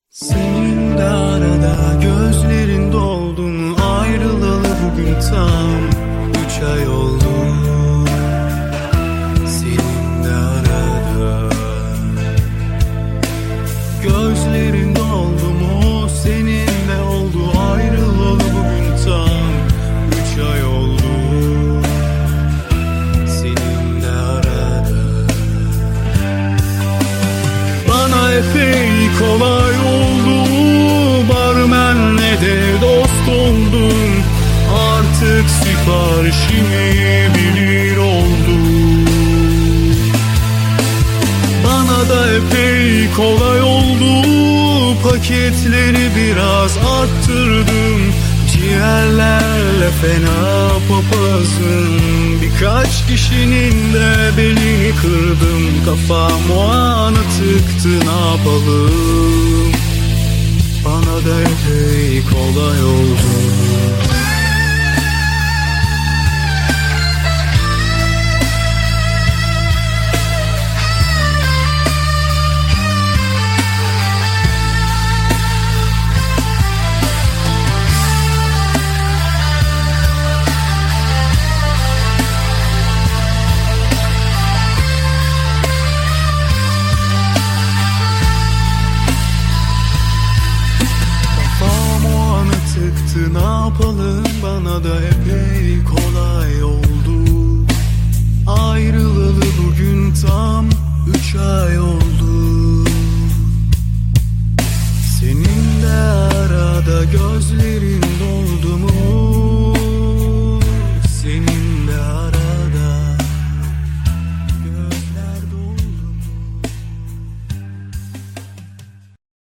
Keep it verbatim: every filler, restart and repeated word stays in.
Senin de arada gözlerin doldu mu? Ayrılalı bugün tam üç ay oldu. Senin de arada gözlerin doldu mu? Senin de oldu. Ayrılalı bugün tam üç ay oldu. Senin de arada bana epey kolay oldu. Barmenle de dost oldum. Artık siparişimi bilir oldum. Bana da epey kolay oldu. Paketleri biraz arttırdım. Ciğerlerle fena papazım. Birkaç kişinin de belini kırdım. Kafam o ana tıktı, ne yapalım? Bana da epey kolay oldu. Ne yapalım, bana da epey kolay oldu. Ayrılalı bugün tam üç ay oldu. Senin de arada gözlerin doldu mu?